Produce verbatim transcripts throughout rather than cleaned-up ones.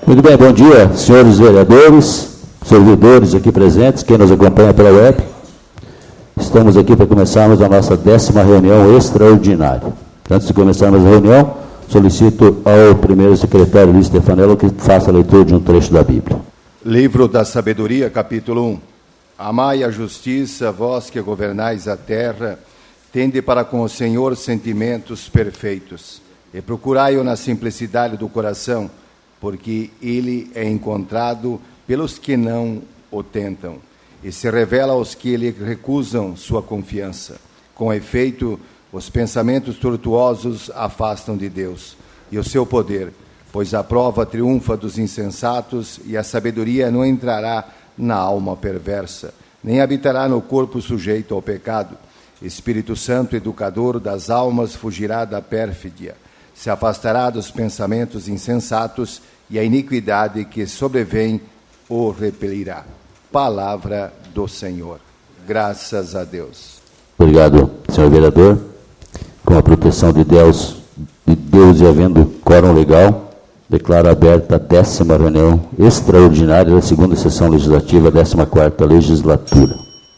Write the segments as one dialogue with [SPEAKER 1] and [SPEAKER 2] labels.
[SPEAKER 1] Muito bem, bom dia, senhores vereadores, servidores aqui presentes, quem nos acompanha pela web. Estamos aqui para começarmos a nossa décima reunião extraordinária. Antes de começarmos a reunião, solicito ao primeiro secretário Luiz Stefanello que faça a leitura de um trecho da Bíblia.
[SPEAKER 2] Livro da Sabedoria, capítulo um. Amai a justiça, vós que governais a terra, tende para com o Senhor sentimentos perfeitos, e procurai-o na simplicidade do coração, porque ele é encontrado pelos que não o tentam, e se revela aos que lhe recusam sua confiança. Com efeito, os pensamentos tortuosos afastam de Deus, e o seu poder, pois a prova triunfa dos insensatos, e a sabedoria não entrará na alma perversa, nem habitará no corpo sujeito ao pecado. Espírito Santo, educador das almas, fugirá da pérfidia, se afastará dos pensamentos insensatos, e a iniquidade que sobrevém o repelirá. Palavra do Senhor. Graças a Deus.
[SPEAKER 1] Obrigado, senhor vereador. Com a proteção de Deus, de Deus e havendo quórum legal, declaro aberta a décima reunião extraordinária da segunda sessão legislativa, décima quarta legislatura.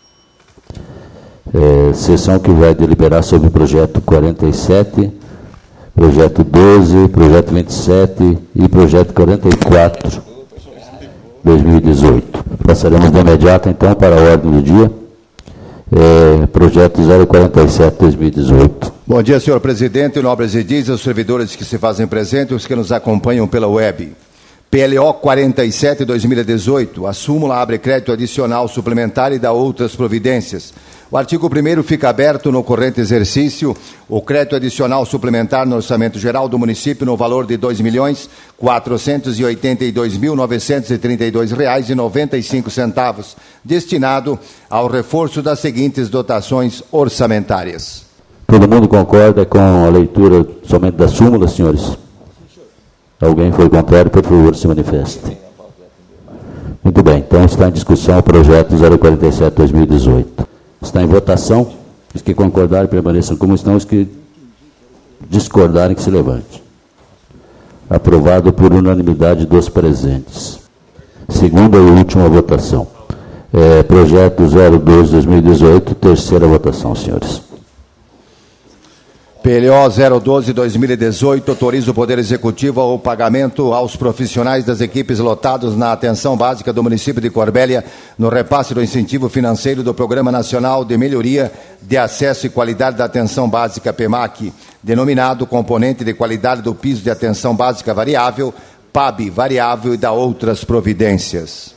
[SPEAKER 1] É, sessão que vai deliberar sobre o projeto quarenta e sete, projeto doze, projeto vinte e sete e projeto quarenta e quatro, dois mil e dezoito. Passaremos de imediato, então, para a ordem do dia. É, projeto zero quarenta e sete, dois mil e dezoito.
[SPEAKER 2] Bom dia, senhor presidente, nobres edis, os servidores que se fazem presentes, os que nos acompanham pela web. P L O quarenta e sete, dois mil e dezoito, a súmula abre crédito adicional suplementar e dá outras providências. O artigo primeiro fica aberto no corrente exercício o crédito adicional suplementar no orçamento geral do município no valor de dois milhões quatrocentos e oitenta e dois mil novecentos e trinta e dois reais e noventa e cinco centavos, destinado ao reforço das seguintes dotações orçamentárias.
[SPEAKER 1] Todo mundo concorda com a leitura somente da súmula, senhores? Alguém foi contrário, por favor, se manifeste. Muito bem, então está em discussão o projeto zero quarenta e sete, dois mil e dezoito. Está em votação. Os que concordarem permaneçam como estão, os que discordarem que se levante. Aprovado por unanimidade dos presentes. Segunda e última votação. É, projeto zero doze, dois mil e dezoito, terceira votação, senhores.
[SPEAKER 2] P L O zero doze, dois mil e dezoito autoriza o Poder Executivo ao pagamento aos profissionais das equipes lotados na atenção básica do município de Corbélia no repasse do incentivo financeiro do Programa Nacional de Melhoria de Acesso e Qualidade da Atenção Básica P E M A C, denominado Componente de Qualidade do Piso de Atenção Básica Variável, P A B Variável, e da outras providências.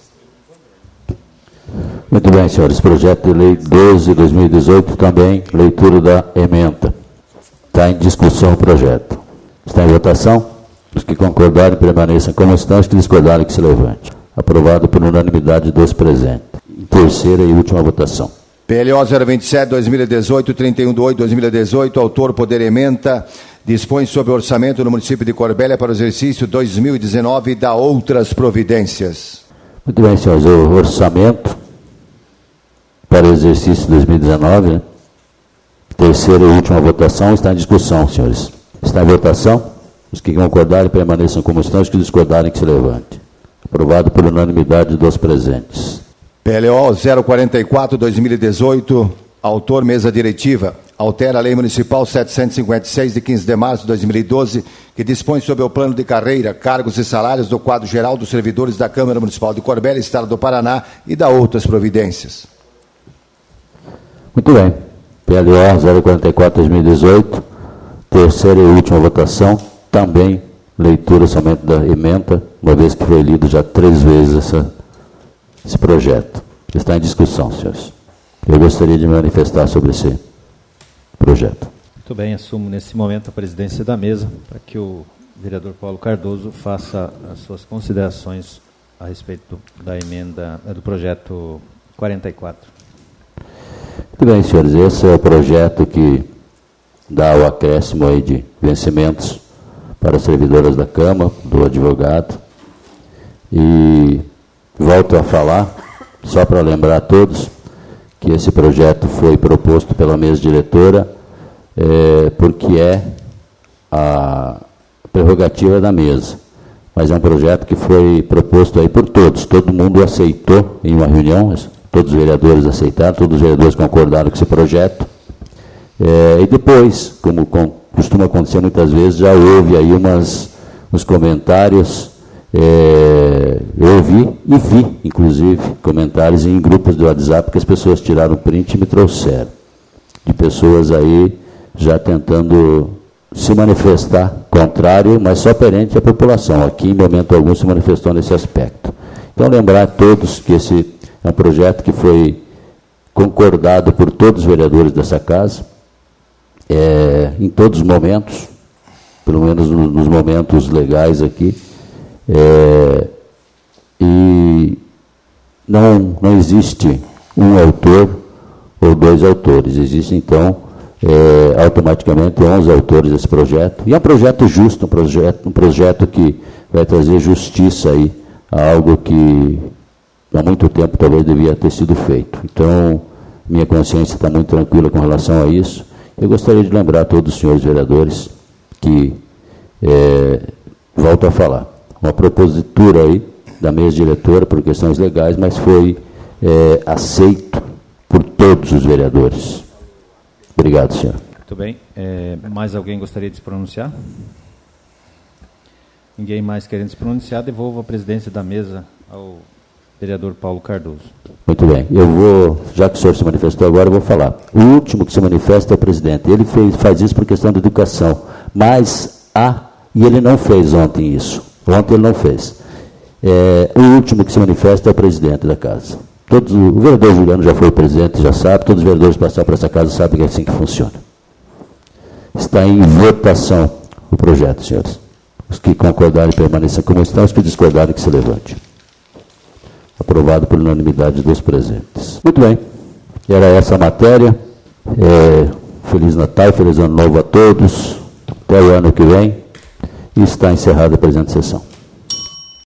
[SPEAKER 1] Muito bem, senhores. Projeto de lei doze, dois mil e dezoito, também leitura da ementa. Está em discussão o projeto. Está em votação? Os que concordarem permaneçam como estão, os que discordarem que se levante. Aprovado por unanimidade dos presentes. Terceira e última votação.
[SPEAKER 2] P L O zero vinte e sete, dois mil e dezoito, trinta e um de oito de dois mil e dezoito, autor Poder Ementa, dispõe sobre o orçamento no município de Corbélia para o exercício dois mil e dezenove e dá outras providências.
[SPEAKER 1] Muito bem, senhores. O orçamento para o exercício dois mil e dezenove, né? Terceira e última votação está em discussão, senhores. Está em votação. Os que concordarem permaneçam como estão, os que discordarem que se levante. Aprovado por unanimidade dos presentes.
[SPEAKER 2] P L O zero quarenta e quatro, dois mil e dezoito, autor mesa diretiva, altera a Lei Municipal setecentos e cinquenta e seis, de quinze de março de dois mil e doze, que dispõe sobre o plano de carreira, cargos e salários do quadro geral dos servidores da Câmara Municipal de Corbélia, Estado do Paraná, e da outras providências.
[SPEAKER 1] Muito bem. P L O zero quarenta e quatro, dois mil e dezoito, terceira e última votação, também leitura somente da ementa, uma vez que foi lido já três vezes essa, esse projeto. Está em discussão, senhores. Eu gostaria de me manifestar sobre esse projeto.
[SPEAKER 3] Muito bem, assumo nesse momento a presidência da mesa para que o vereador Paulo Cardoso faça as suas considerações a respeito da emenda do projeto quarenta e quatro.
[SPEAKER 1] Muito bem, senhores, esse é o projeto que dá o acréscimo aí de vencimentos para as servidoras da Câmara, do advogado. E volto a falar, só para lembrar a todos, que esse projeto foi proposto pela mesa diretora, é, porque é a prerrogativa da mesa. mas é um projeto que foi proposto aí por todos. Todo mundo aceitou em uma reunião, todos os vereadores aceitaram, todos os vereadores concordaram com esse projeto. É, e depois, como com, costuma acontecer muitas vezes, já houve aí umas, uns comentários, é, eu ouvi e vi, inclusive, comentários em grupos do WhatsApp que as pessoas tiraram print e me trouxeram, de pessoas aí já tentando se manifestar contrário, mas só perante a população. Aqui, em momento algum, se manifestou nesse aspecto. Então, lembrar a todos que esse é um projeto que foi concordado por todos os vereadores dessa casa, é, em todos os momentos, pelo menos nos, nos momentos legais aqui, é, e não, não existe um autor ou dois autores, existe, então, É, automaticamente onze autores desse projeto, e é um projeto justo, um projeto, um projeto que vai trazer justiça aí a algo que há muito tempo talvez devia ter sido feito. Então, minha consciência está muito tranquila com relação a isso. Eu gostaria de lembrar a todos os senhores vereadores que, é, volto a falar, uma propositura aí da mesa diretora por questões legais, mas foi é, aceito por todos os vereadores. Obrigado, senhor.
[SPEAKER 3] Muito bem. É, mais alguém gostaria de se pronunciar? Ninguém mais querendo se pronunciar, devolvo a presidência da mesa ao vereador Paulo Cardoso.
[SPEAKER 1] Muito bem. Eu vou, já que o senhor se manifestou agora, eu vou falar. O último que se manifesta é o presidente. Ele fez, faz isso por questão da educação, mas há, e ele não fez ontem isso. Ontem ele não fez. É, o último que se manifesta é o presidente da casa. Todos, o vereador Juliano já foi presidente, já sabe, todos os vereadores que passaram por essa casa sabem que é assim que funciona. Está em votação o projeto, senhores. Os que concordarem permaneçam como estão, os que discordarem que se levante. Aprovado por unanimidade dos presentes. Muito bem. Era essa a matéria. É, Feliz Natal, Feliz Ano Novo a todos. Até o ano que vem. E está encerrada a presente sessão.